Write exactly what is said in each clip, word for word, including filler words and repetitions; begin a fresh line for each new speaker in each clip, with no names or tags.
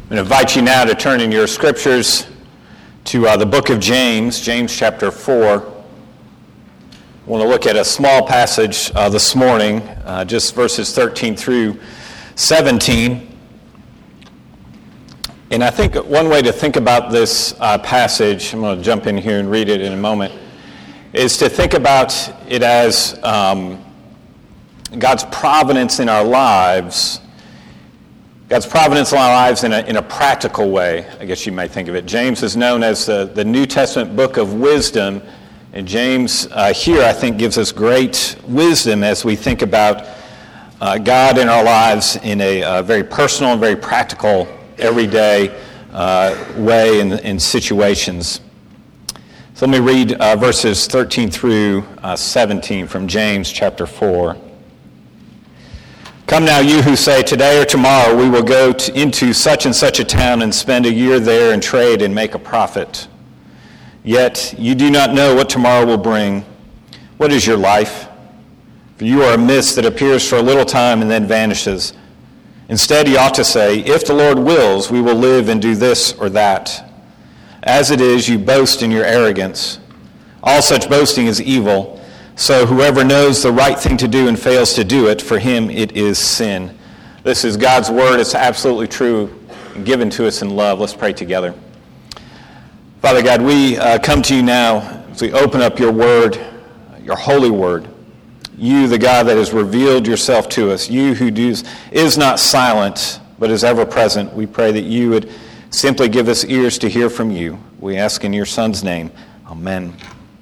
I'm going to invite you now to turn in your scriptures to uh, the book of James, James chapter four. I want to look at a small passage uh, this morning, uh, just verses thirteen through seventeen. And I think one way to think about this uh, passage, I'm going to jump in here and read it in a moment, is to think about it as um, God's providence in our lives. God's providence in our lives in a, in a practical way, I guess you might think of it. James is known as the, the New Testament book of wisdom, and James uh, here, I think, gives us great wisdom as we think about uh, God in our lives in a uh, very personal and very practical, everyday uh, way in, in situations. So let me read uh, verses thirteen through uh, seventeen from James chapter four. Come now, you who say, today or tomorrow we will go to, into such and such a town and spend a year there and trade and make a profit. Yet you do not know what tomorrow will bring. What is your life? For you are a mist that appears for a little time and then vanishes. Instead, you ought to say, if the Lord wills, we will live and do this or that. As it is, you boast in your arrogance. All such boasting is evil. So whoever knows the right thing to do and fails to do it, for him it is sin. This is God's word. It's absolutely true and given to us in love. Let's pray together. Father God, we uh, come to you now as we open up your word, your holy word. You, the God that has revealed yourself to us. You who does, is not silent, but is ever present. We pray that you would simply give us ears to hear from you. We ask in your Son's name. Amen.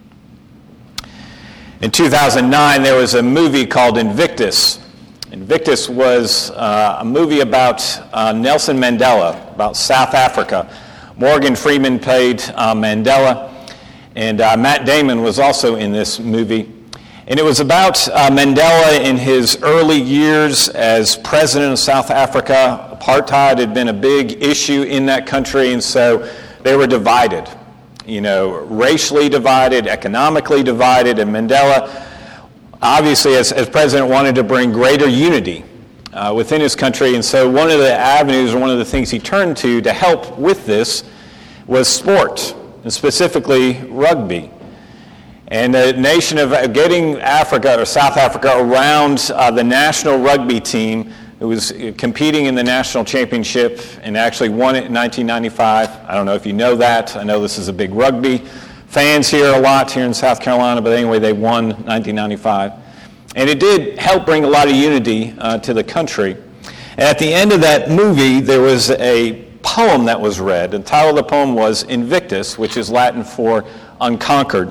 In two thousand nine, there was a movie called Invictus. Invictus was uh, a movie about uh, Nelson Mandela, about South Africa. Morgan Freeman played uh, Mandela, and uh, Matt Damon was also in this movie. And it was about uh, Mandela in his early years as president of South Africa. Apartheid had been a big issue in that country, and so they were divided. You know, racially divided, economically divided, and Mandela, obviously, as, as president, wanted to bring greater unity uh, within his country. And so one of the avenues, or one of the things he turned to to help with this was sport, and specifically rugby. And the nation of getting Africa, or South Africa, around uh, the national rugby team, who was competing in the national championship and actually won it in nineteen ninety-five. I don't know if you know that. I know this is a big rugby fans here a lot here in South Carolina, but anyway, they won nineteen ninety-five. And it did help bring a lot of unity uh, to the country. And at the end of that movie, there was a poem that was read. The title of the poem was Invictus, which is Latin for unconquered.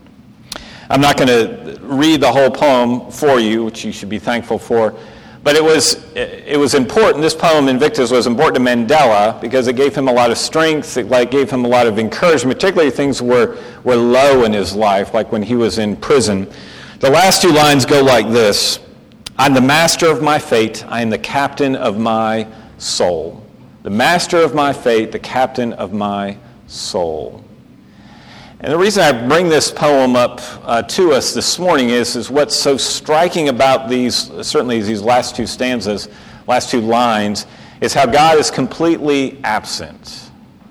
I'm not going to read the whole poem for you, which you should be thankful for. But it was it was important. This poem, Invictus, was important to Mandela because it gave him a lot of strength. It like gave him a lot of encouragement, particularly things were were low in his life, like when he was in prison. The last two lines go like this: I'm the master of my fate. I am the captain of my soul. The master of my fate, the captain of my soul. And the reason I bring this poem up uh, to us this morning is, is what's so striking about these, certainly these last two stanzas, last two lines, is how God is completely absent.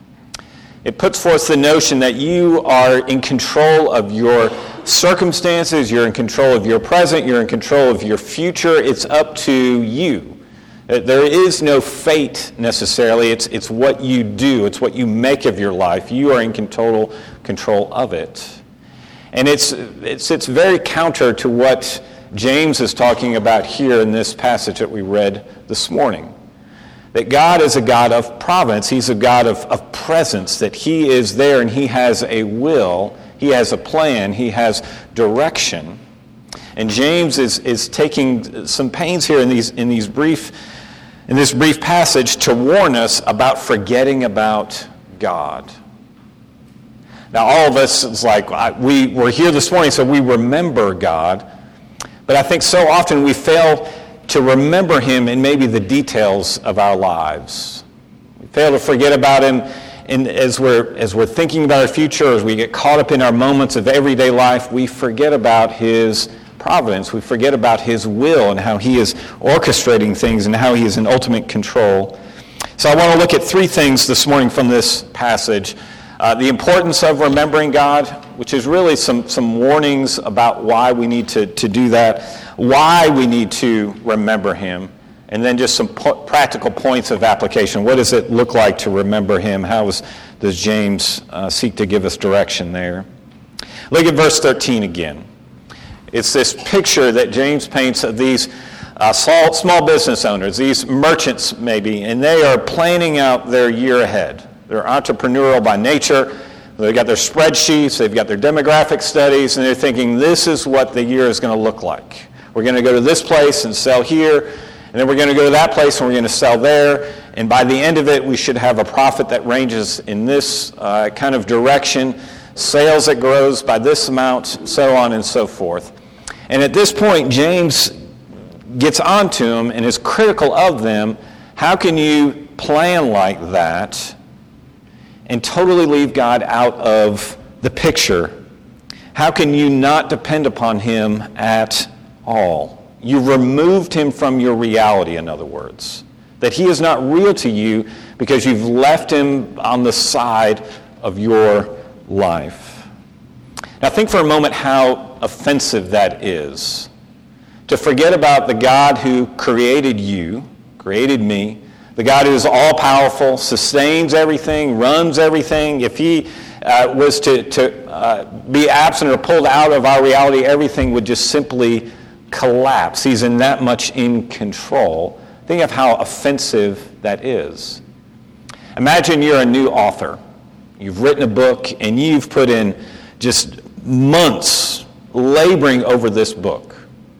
It puts forth the notion that you are in control of your circumstances, you're in control of your present, you're in control of your future. It's up to you. There is no fate necessarily. It's it's what you do. It's what you make of your life. You are in total control of it. And it's it's it's very counter to what James is talking about here in this passage that we read this morning. That God is a God of providence. He's a God of, of presence, that he is there and he has a will. He has a plan. He has direction. And James is, is taking some pains here in these in these brief in this brief passage to warn us about forgetting about God. Now, all of us, it's like we we're here this morning, so we remember God. But I think so often we fail to remember him in maybe the details of our lives. We fail to forget about him in, as we're as we're thinking about our future, as we get caught up in our moments of everyday life, we forget about his providence. We forget about his will and how he is orchestrating things and how he is in ultimate control. So I want to look at three things this morning from this passage. Uh, the importance of remembering God, which is really some, some warnings about why we need to, to do that, why we need to remember him, and then just some po- practical points of application. What does it look like to remember him? How is, does James uh, seek to give us direction there? Look at verse thirteen again. It's this picture that James paints of these uh, small, small business owners, these merchants maybe, and they are planning out their year ahead. They're entrepreneurial by nature. They've got their spreadsheets, they've got their demographic studies, and they're thinking, this is what the year is going to look like. We're going to go to this place and sell here, and then we're going to go to that place and we're going to sell there, and by the end of it, we should have a profit that ranges in this uh, kind of direction, sales that grows by this amount, so on and so forth. And at this point, James gets onto them and is critical of them. How can you plan like that and totally leave God out of the picture? How can you not depend upon him at all? You removed him from your reality, in other words. That he is not real to you because you've left him on the side of your life. Now think for a moment how offensive that is. To forget about the God who created you, created me, the God who is all-powerful, sustains everything, runs everything. If he uh, was to, to uh, be absent or pulled out of our reality, everything would just simply collapse. He's in that much in control. Think of how offensive that is. Imagine you're a new author. You've written a book, and you've put in just months laboring over this book.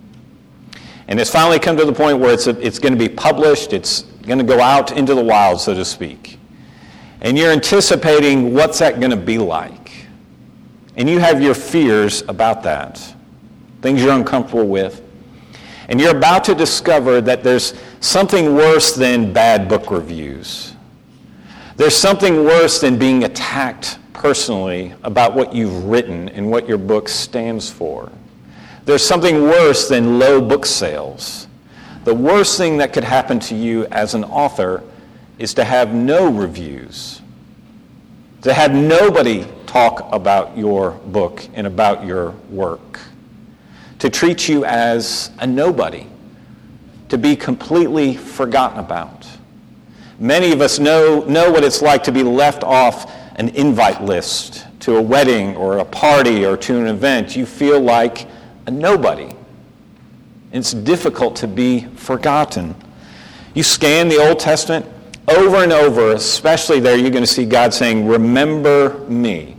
And it's finally come to the point where it's, a, it's going to be published. It's going to go out into the wild, so to speak. And you're anticipating what's that going to be like. And you have your fears about that, things you're uncomfortable with. And you're about to discover that there's something worse than bad book reviews. There's something worse than being attacked personally about what you've written and what your book stands for. There's something worse than low book sales. The worst thing that could happen to you as an author is to have no reviews, to have nobody talk about your book and about your work, to treat you as a nobody, to be completely forgotten about. Many of us know, know what it's like to be left off an invite list to a wedding or a party or to an event. You feel like a nobody. It's difficult to be forgotten. You scan the Old Testament over and over, especially there you're going to see God saying, remember me.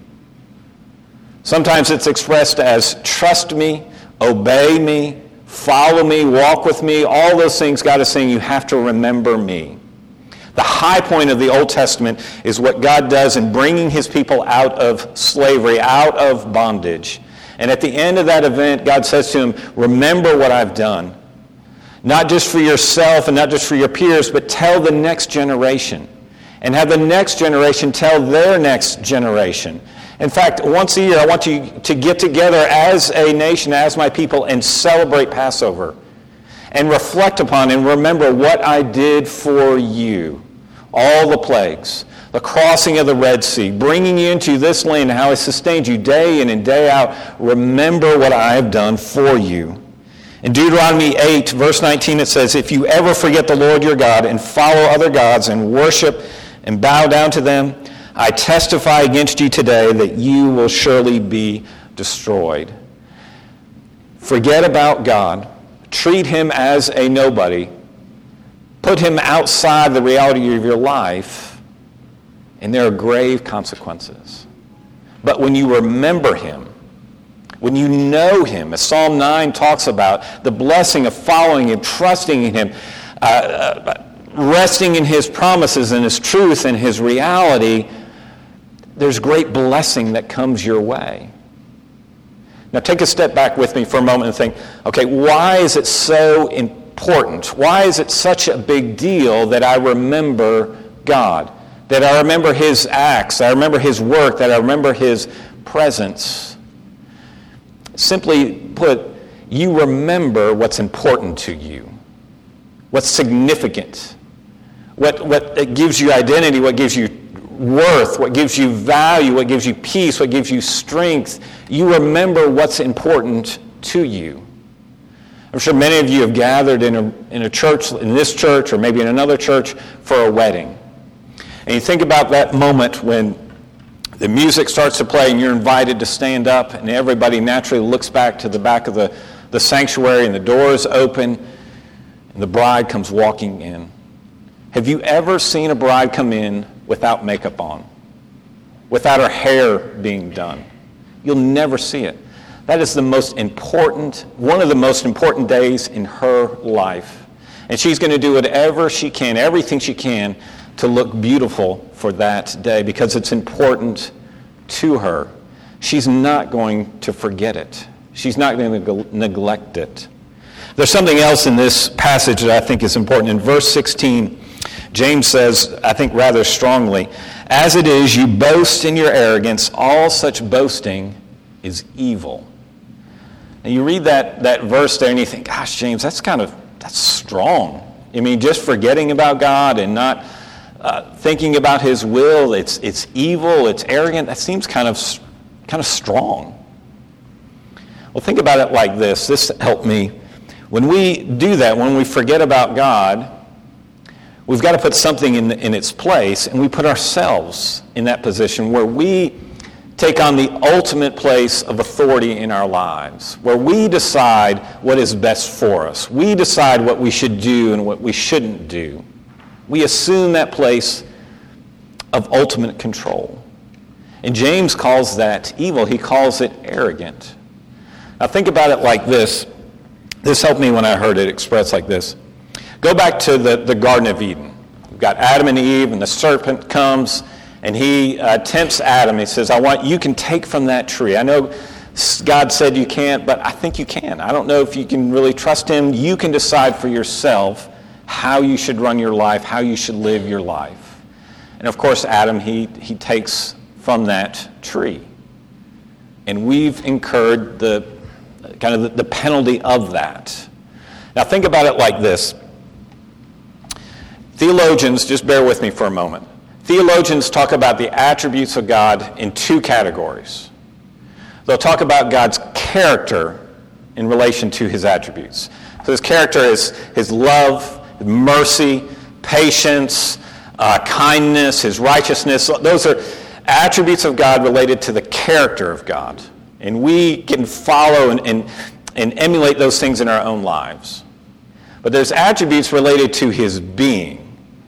Sometimes it's expressed as trust me, obey me, follow me, walk with me. All those things God is saying you have to remember me. The high point of the Old Testament is what God does in bringing his people out of slavery, out of bondage. And at the end of that event, God says to him, remember what I've done. Not just for yourself and not just for your peers, but tell the next generation. And have the next generation tell their next generation. In fact, once a year, I want you to get together as a nation, as my people, and celebrate Passover. And reflect upon and remember what I did for you. All the plagues, the crossing of the Red Sea, bringing you into this land, how I sustained you day in and day out. Remember what I have done for you. In Deuteronomy eight, verse nineteen, it says, if you ever forget the Lord your God and follow other gods and worship and bow down to them, I testify against you today that you will surely be destroyed. Forget about God. Treat him as a nobody. Put him outside the reality of your life, and there are grave consequences. But when you remember him, when you know him, as Psalm nine talks about, the blessing of following him, trusting in him, uh, uh, resting in his promises and his truth and his reality, there's great blessing that comes your way. Now take a step back with me for a moment and think, okay, why is it so important? Why is it such a big deal that I remember God? That I remember his acts, I remember his work, that I remember his presence? Simply put, you remember what's important to you, what's significant, what, what it gives you identity, what gives you worth, what gives you value, what gives you peace, what gives you strength. You remember what's important to you. I'm sure many of you have gathered in a, in a church, in this church or maybe in another church for a wedding. And you think about that moment when the music starts to play and you're invited to stand up and everybody naturally looks back to the back of the, the sanctuary and the doors open and the bride comes walking in. Have you ever seen a bride come in without makeup on, without her hair being done? You'll never see it. That is the most important, one of the most important days in her life. And she's going to do whatever she can, everything she can, to look beautiful for that day because it's important to her. She's not going to forget it. She's not going to neglect it. There's something else in this passage that I think is important. In verse sixteen, James says, I think rather strongly, as it is, you boast in your arrogance, all such boasting is evil. And you read that, that verse there and you think, gosh, James, that's kind of, that's strong. I mean, just forgetting about God and not uh, thinking about his will, it's it's evil, it's arrogant, that seems kind of kind of strong. Well, think about it like this. This helped me. When we do that, when we forget about God, we've got to put something in, in its place, and we put ourselves in that position where we take on the ultimate place of authority in our lives, where we decide what is best for us. We decide what we should do and what we shouldn't do. We assume that place of ultimate control. And James calls that evil. He calls it arrogant. Now think about it like this. This helped me when I heard it expressed like this. Go back to the, the Garden of Eden. You've got Adam and Eve, and the serpent comes, and he uh, tempts Adam. He says, I want, you can take from that tree. I know God said you can't, but I think you can. I don't know if you can really trust him. You can decide for yourself how you should run your life, how you should live your life. And of course, Adam, he, he takes from that tree. And we've incurred the kind of the, the penalty of that. Now think about it like this. Theologians, just bear with me for a moment. Theologians talk about the attributes of God in two categories. They'll talk about God's character in relation to his attributes. So his character is his love, mercy, patience, uh, kindness, his righteousness. Those are attributes of God related to the character of God. And we can follow and, and, and emulate those things in our own lives. But there's attributes related to his being.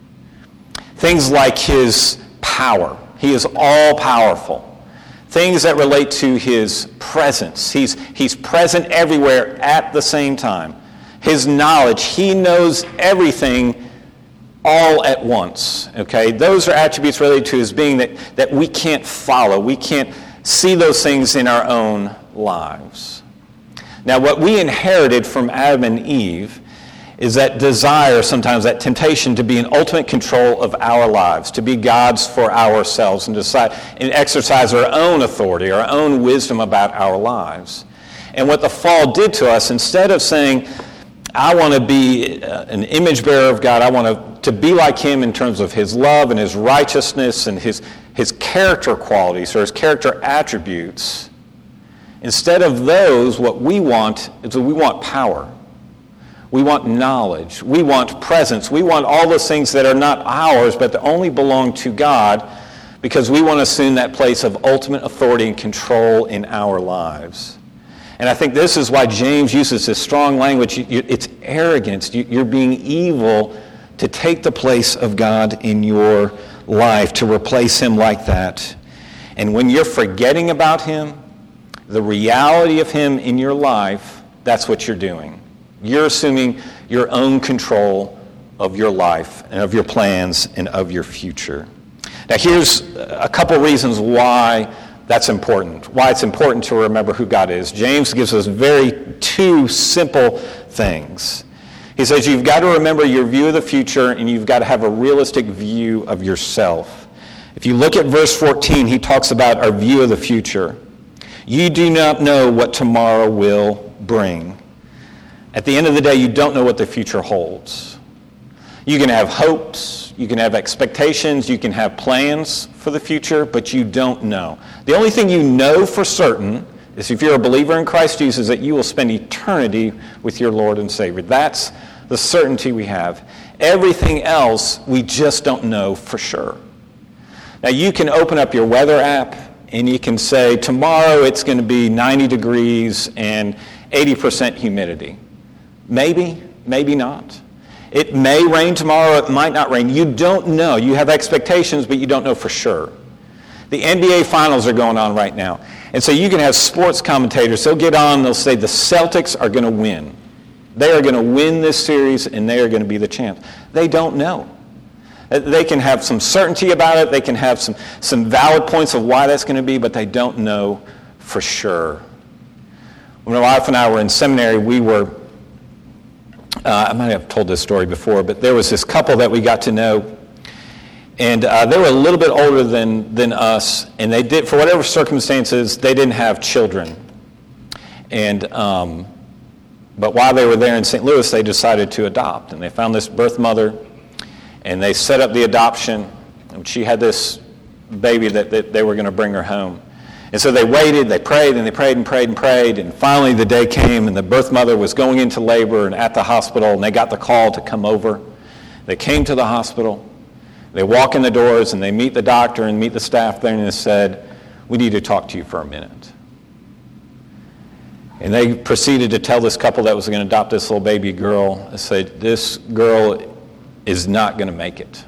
Things like his power. He is all-powerful. Things that relate to his presence. He's, he's present everywhere at the same time. His knowledge. He knows everything all at once. Okay? Those are attributes related to his being that, that we can't follow. We can't see those things in our own lives. Now, what we inherited from Adam and Eve is that desire, sometimes that temptation to be in ultimate control of our lives, to be gods for ourselves and decide and exercise our own authority, our own wisdom about our lives. And what the fall did to us, instead of saying, I want to be an image bearer of God, I want to, to be like him in terms of his love and his righteousness and his, his character qualities or his character attributes, instead of those, what we want is we want power. We want knowledge. We want presence. We want all those things that are not ours, but that only belong to God, because we want to assume that place of ultimate authority and control in our lives. And I think this is why James uses this strong language. It's arrogance. You're being evil to take the place of God in your life, to replace him like that. And when you're forgetting about him, the reality of him in your life, that's what you're doing. You're assuming your own control of your life and of your plans and of your future. Now here's a couple reasons why that's important, why it's important to remember who God is. James gives us very two simple things. He says you've got to remember your view of the future, and you've got to have a realistic view of yourself. If you look at verse fourteen, he talks about our view of the future. You do not know what tomorrow will bring. At the end of the day, you don't know what the future holds. You can have hopes, you can have expectations, you can have plans for the future, but you don't know. The only thing you know for certain is if you're a believer in Christ Jesus, that you will spend eternity with your Lord and Savior. That's the certainty we have. Everything else, we just don't know for sure. Now, you can open up your weather app, and you can say, tomorrow it's going to be ninety degrees and eighty percent humidity. Maybe, maybe not. It may rain tomorrow, it might not rain. You don't know. You have expectations, but you don't know for sure. The N B A finals are going on right now. And so you can have sports commentators, they'll get on, they'll say the Celtics are going to win. They are going to win this series, and they are going to be the champs. They don't know. They can have some certainty about it. They can have some, some valid points of why that's going to be, but they don't know for sure. When my wife and I were in seminary, we were, uh, I might have told this story before, but there was this couple that we got to know, and uh, they were a little bit older than, than us, and they did, for whatever circumstances, they didn't have children. And um, but while they were there in Saint Louis, they decided to adopt, and they found this birth mother, and they set up the adoption, and she had this baby that, that they were going to bring her home. And so they waited, they prayed, and they prayed and prayed and prayed, and finally the day came, and the birth mother was going into labor and at the hospital, and they got the call to come over. They came to the hospital. They walk in the doors, and they meet the doctor and meet the staff there, and they said, we need to talk to you for a minute. And they proceeded to tell this couple that was going to adopt this little baby girl, they said, this girl is not going to make it.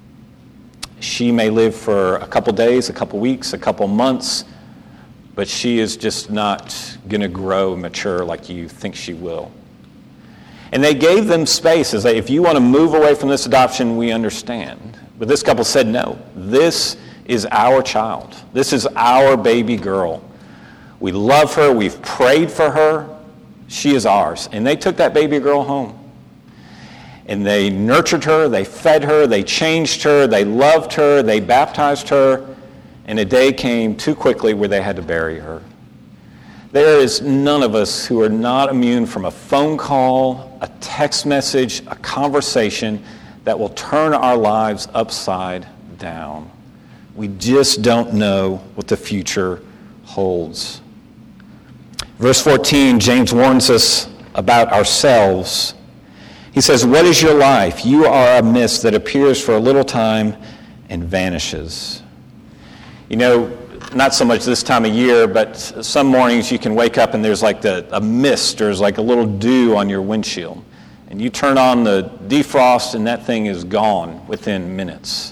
She may live for a couple days, a couple weeks, a couple months, but she is just not going to grow and mature like you think she will. And they gave them space. As they, if you want to move away from this adoption, we understand. But this couple said, no, this is our child. This is our baby girl. We love her. We've prayed for her. She is ours. And they took that baby girl home. And they nurtured her, they fed her, they changed her, they loved her, they baptized her, and a day came too quickly where they had to bury her. There is none of us who are not immune from a phone call, a text message, a conversation that will turn our lives upside down. We just don't know what the future holds. Verse fourteen, James warns us about ourselves. He says, what is your life? You are a mist that appears for a little time and vanishes. You know, not so much this time of year, but some mornings you can wake up and there's like the, a mist, or there's like a little dew on your windshield. And you turn on the defrost and that thing is gone within minutes.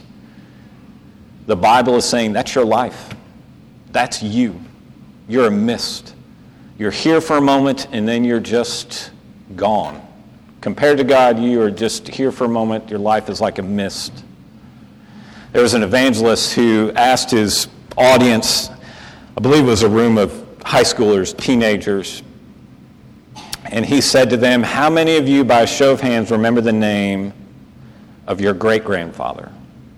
The Bible is saying that's your life. That's you. You're a mist. You're here for a moment and then you're just gone. Compared to God, you are just here for a moment. Your life is like a mist. There was an evangelist who asked his audience, I believe it was a room of high schoolers, teenagers, and he said to them, how many of you, by a show of hands, remember the name of your great-grandfather?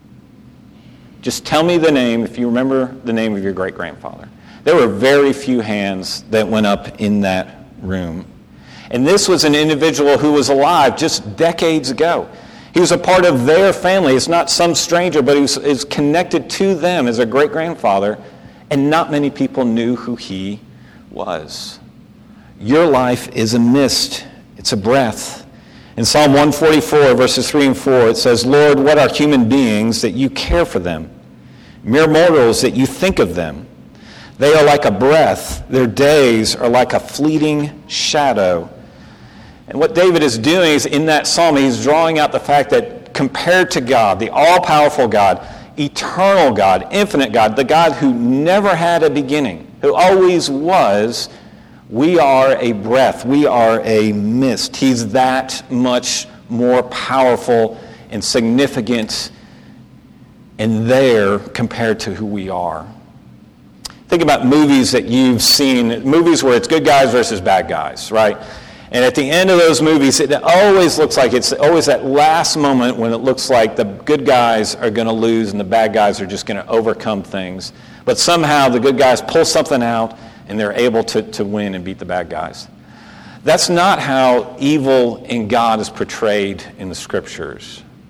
Just tell me the name if you remember the name of your great-grandfather. There were very few hands that went up in that room. And this was an individual who was alive just decades ago. He was a part of their family. It's not some stranger, but he was, is connected to them as a great-grandfather, and not many people knew who he was. Your life is a mist. It's a breath. In Psalm one forty-four, verses three and four, it says, Lord, what are human beings that you care for them? Mere mortals that you think of them. They are like a breath. Their days are like a fleeting shadow. And what David is doing is in that psalm, he's drawing out the fact that compared to God, the all-powerful God, eternal God, infinite God, the God who never had a beginning, who always was, we are a breath. We are a mist. He's that much more powerful and significant and there compared to who we are. Think about movies that you've seen, movies where it's good guys versus bad guys, right? And at the end of those movies, it always looks like it's always that last moment when it looks like the good guys are going to lose and the bad guys are just going to overcome things. But somehow the good guys pull something out and they're able to, to win and beat the bad guys. That's not how evil in God is portrayed in the Scriptures.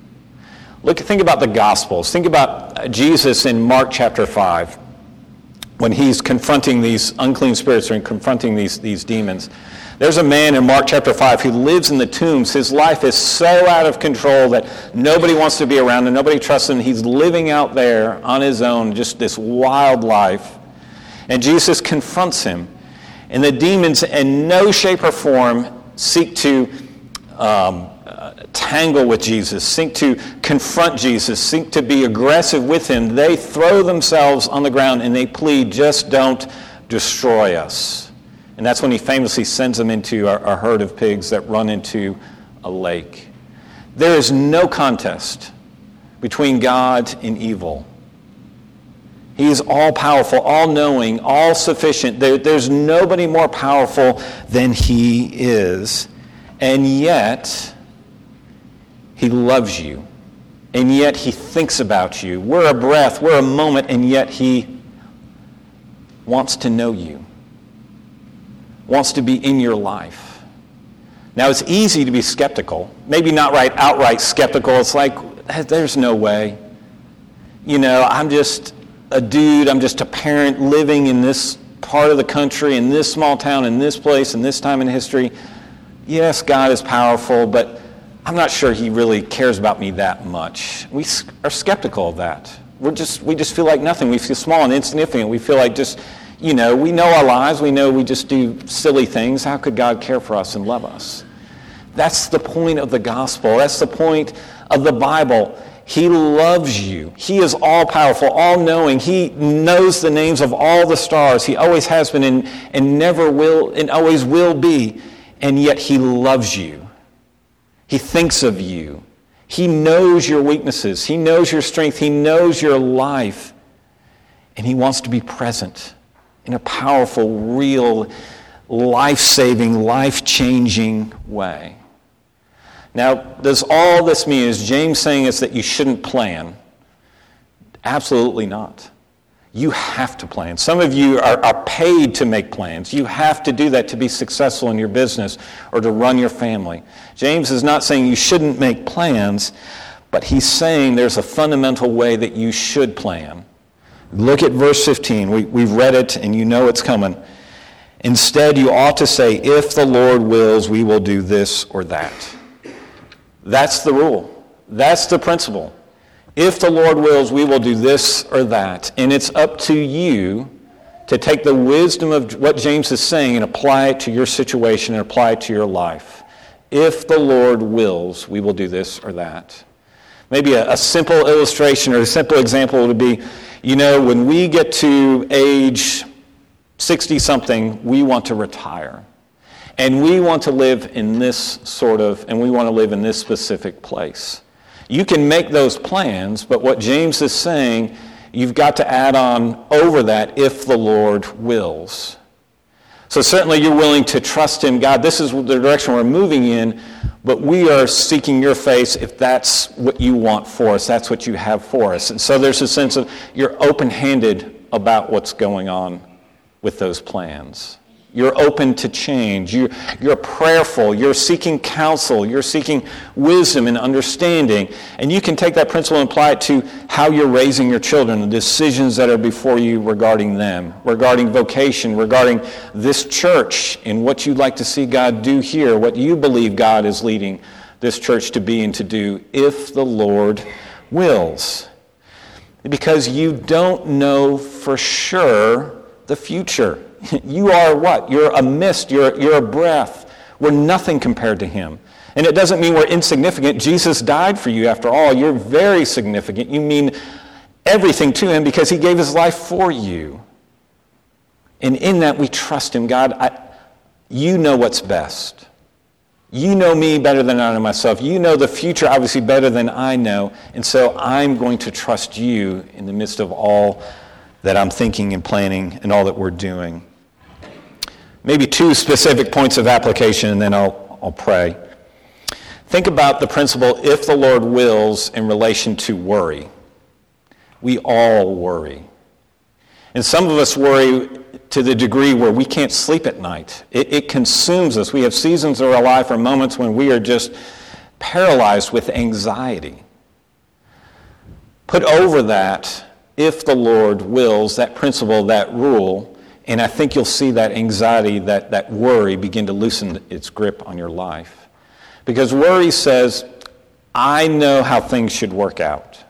Look, think about the Gospels. Think about Jesus in Mark chapter five, when he's confronting these unclean spirits and confronting these, these demons. There's a man in Mark chapter five who lives in the tombs. His life is so out of control that nobody wants to be around him, nobody trusts him. He's living out there on his own, just this wild life. And Jesus confronts him. And the demons in no shape or form seek to um, uh, tangle with Jesus, seek to confront Jesus, seek to be aggressive with him. They throw themselves on the ground and they plead, just don't destroy us. And that's when he famously sends them into a, a herd of pigs that run into a lake. There is no contest between God and evil. He is all-powerful, all-knowing, all-sufficient. There, there's nobody more powerful than he is. And yet, he loves you. And yet, he thinks about you. We're a breath, we're a moment, and yet he wants to know you. Wants to be in your life. Now, it's easy to be skeptical. Maybe not right outright skeptical. It's like, there's no way. You know, I'm just a dude. I'm just a parent living in this part of the country, in this small town, in this place, in this time in history. Yes, God is powerful, but I'm not sure he really cares about me that much. We are skeptical of that. We're just, we just feel like nothing. We feel small and insignificant. We feel like just... You know, we know our lives. We know we just do silly things. How could God care for us and love us? That's the point of the gospel. That's the point of the Bible. He loves you. He is all-powerful, all-knowing. He knows the names of all the stars. He always has been and, and never will and always will be. And yet he loves you. He thinks of you. He knows your weaknesses. He knows your strength. He knows your life. And he wants to be present in a powerful, real, life-saving, life-changing way. Now, does all this mean, is James saying is that you shouldn't plan? Absolutely not. You have to plan. Some of you are, are paid to make plans. You have to do that to be successful in your business or to run your family. James is not saying you shouldn't make plans, but he's saying there's a fundamental way that you should plan. Look at verse fifteen. We, we've read it, and you know it's coming. Instead, you ought to say, if the Lord wills, we will do this or that. That's the rule. That's the principle. If the Lord wills, we will do this or that. And it's up to you to take the wisdom of what James is saying and apply it to your situation and apply it to your life. If the Lord wills, we will do this or that. Maybe a, a simple illustration or a simple example would be, you know, when we get to age sixty-something, we want to retire. And we want to live in this sort of, and we want to live in this specific place. You can make those plans, but what James is saying, you've got to add on over that, if the Lord wills. So certainly you're willing to trust him. God, this is the direction we're moving in, but we are seeking your face if that's what you want for us. That's what you have for us. And so there's a sense of you're open-handed about what's going on with those plans. You're open to change. You, you're prayerful. You're seeking counsel. You're seeking wisdom and understanding. And you can take that principle and apply it to how you're raising your children, the decisions that are before you regarding them, regarding vocation, regarding this church, and what you'd like to see God do here, what you believe God is leading this church to be and to do, if the Lord wills. Because you don't know for sure the future. You are what? You're a mist. You're, you're a breath. We're nothing compared to him. And it doesn't mean we're insignificant. Jesus died for you after all. You're very significant. You mean everything to him because he gave his life for you. And in that we trust him. God, I, you know what's best. You know me better than I know myself. You know the future obviously better than I know. And so I'm going to trust you in the midst of all that I'm thinking and planning and all that we're doing. Maybe two specific points of application, and then I'll, I'll pray. Think about the principle, if the Lord wills, in relation to worry. We all worry. And some of us worry to the degree where we can't sleep at night. It, it consumes us. We have seasons of our life or moments when we are just paralyzed with anxiety. Put over that, if the Lord wills, that principle, that rule, and I think you'll see that anxiety, that, that worry begin to loosen its grip on your life. Because worry says, I know how things should work out.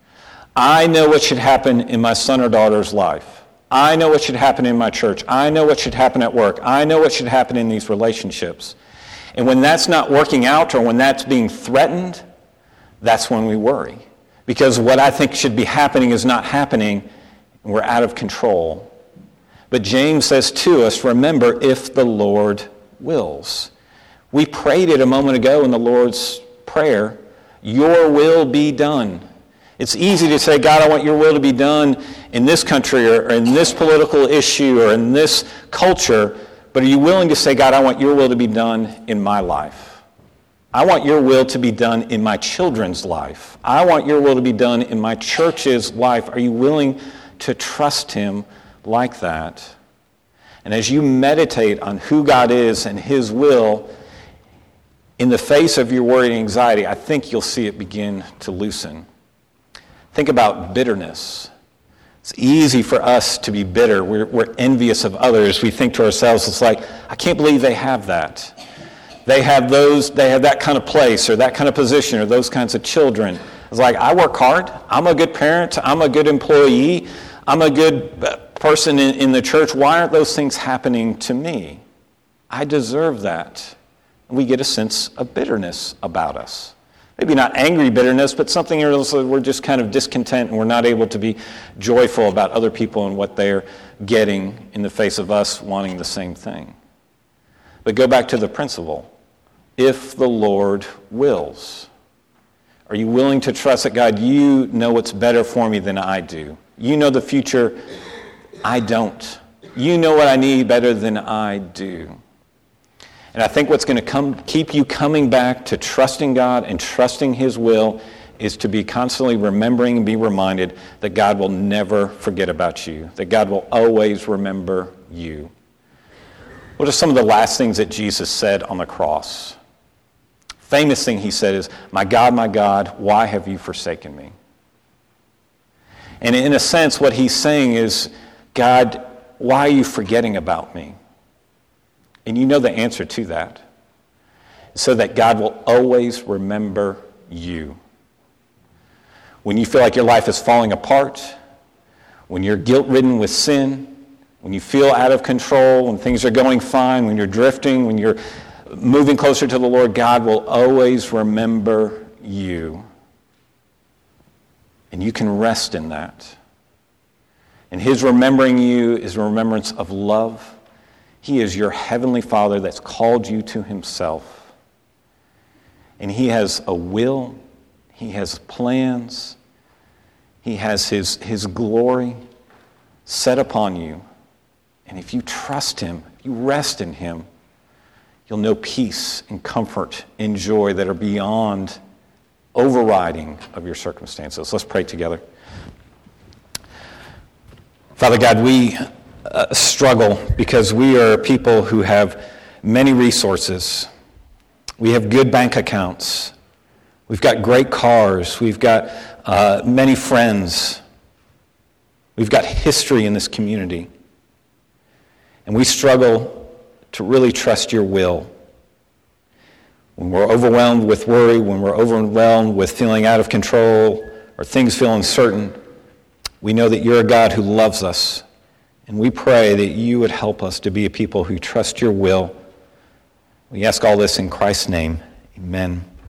I know what should happen in my son or daughter's life. I know what should happen in my church. I know what should happen at work. I know what should happen in these relationships. And when that's not working out or when that's being threatened, that's when we worry. Because what I think should be happening is not happening, and we're out of control. But James says to us, remember, if the Lord wills. We prayed it a moment ago in the Lord's Prayer, your will be done. It's easy to say, God, I want your will to be done in this country or in this political issue or in this culture, but are you willing to say, God, I want your will to be done in my life? I want your will to be done in my children's life. I want your will to be done in my church's life. Are you willing to trust him like that? And as you meditate on who God is and his will, in the face of your worry and anxiety, I think you'll see it begin to loosen. Think about bitterness. It's easy for us to be bitter. We're, we're envious of others. We think to ourselves, it's like, I can't believe they have that. They have those, they have that kind of place or that kind of position or those kinds of children. It's like, I work hard. I'm a good parent. I'm a good employee. I'm a good person in, in the church. Why aren't those things happening to me? I deserve that. And we get a sense of bitterness about us. Maybe not angry bitterness, but something else that we're just kind of discontent and we're not able to be joyful about other people and what they're getting in the face of us wanting the same thing. But go back to the principle. If the Lord wills. Are you willing to trust that, God, you know what's better for me than I do? You know the future. I don't. You know what I need better than I do. And I think what's going to come, keep you coming back to trusting God and trusting his will is to be constantly remembering and be reminded that God will never forget about you, that God will always remember you. What are some of the last things that Jesus said on the cross? Famous thing he said is, my God, my God, why have you forsaken me? And in a sense, what he's saying is, God, why are you forgetting about me? And you know the answer to that. So that God will always remember you. When you feel like your life is falling apart, when you're guilt-ridden with sin, when you feel out of control, when things are going fine, when you're drifting, when you're moving closer to the Lord, God will always remember you. And you can rest in that. And his remembering you is a remembrance of love. He is your heavenly Father that's called you to himself. And he has a will. He has plans. He has his, his glory set upon you. And if you trust him, if you rest in him, you'll know peace and comfort and joy that are beyond overriding of your circumstances. Let's pray together. Father God, we uh, struggle because we are people who have many resources. We have good bank accounts. We've got great cars. We've got uh, many friends. We've got history in this community. And we struggle to really trust your will. When we're overwhelmed with worry, when we're overwhelmed with feeling out of control or things feel uncertain, we know that you're a God who loves us. And we pray that you would help us to be a people who trust your will. We ask all this in Christ's name. Amen.